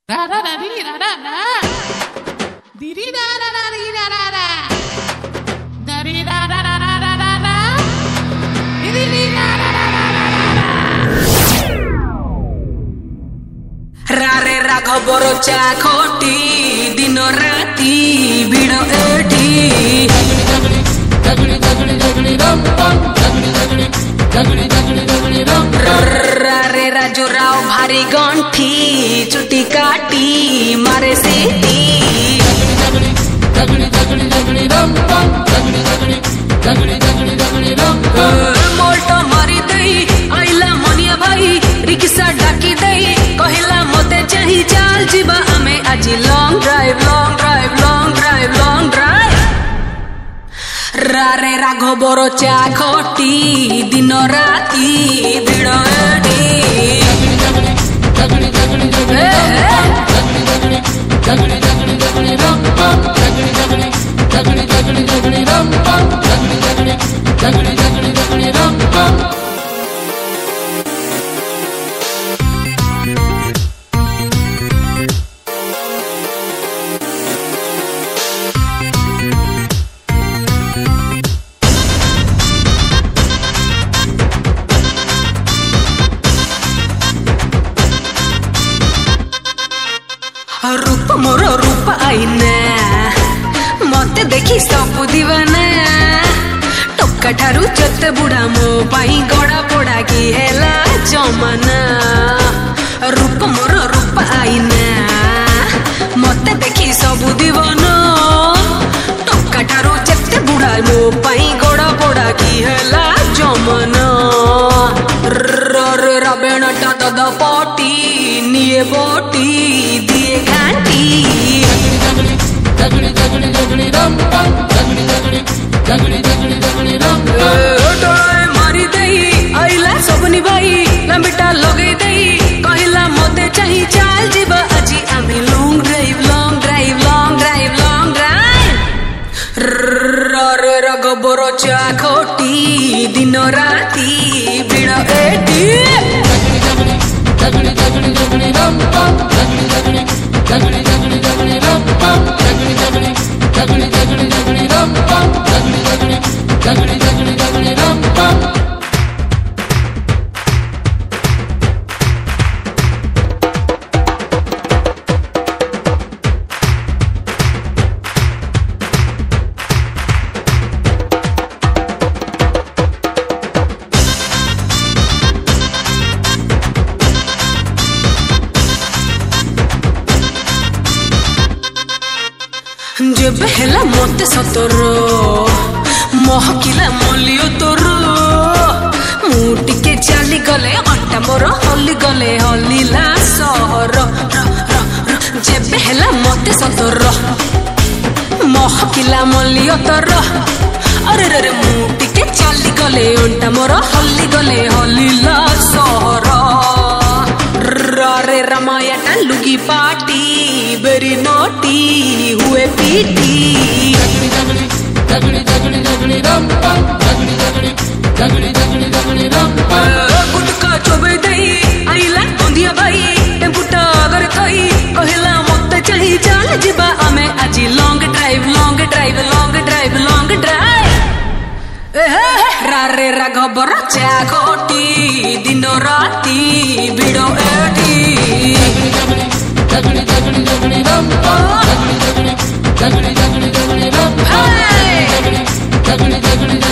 Da da da dee da da da. Dee dee da da da dee da da da. Da dee da da da da da da da. Dee dee dee da da da da da da. Rare Raghoboro Chakoti Dino Rati Bido Eti Rare Raju Rao Bhari Gonthi Chuti Kati Mare Seti Molto Mari Dei Aila Monia Bhai Rikisa Daki Dei Kohila Mote Chahi Chal Jiba Ame Aji long drive long drive long drive long drive Rare Raghoboro Chakoti Dino Rati Bido Eti रूप मोरो रूप आईना मते देखी सब दीवाना टोका ठारू जते बुढ़ा मो पाई गड़ा पोड़ा की हेला जमाना रूप मोरो रूप आईना मते देखी सब दीवाना टोका ठारू जते बुढ़ा मो पाई गड़ा पोड़ा की हेला जमाना रे राबेण टा पाटी निये बोटी दिए घाटी मारी दई आइला सबनी भाई लंबिटा लगे दई कहला मते चाही चाल जीवा अजी आमे long drive long drive long drive long drive रे रघबरो चाखोटी दिनो राती बिड़ा एटी जे बेहला मोते सतरो महकिला मलियो तोरो मुटी के चाली गले अट्टा मोर हली गले हलीला सहर जे बेहला मोते सतरो महकिला मलियो तोरो अरे रे मुटी के चाली गले अट्टा मोर हली गले हलीला सहर रे रमाया लुगी पाटी बेरी नोटी हुए पीटी गुटका चोबे दई आइला बंदिया भाई टेम्पुटा अगर कई कहला मते चाही चाल जीवा आमे आजी long drive long drive long drive long drive रारे राघबर चाखोटी दिनो राती बिड़ो एटी Hey!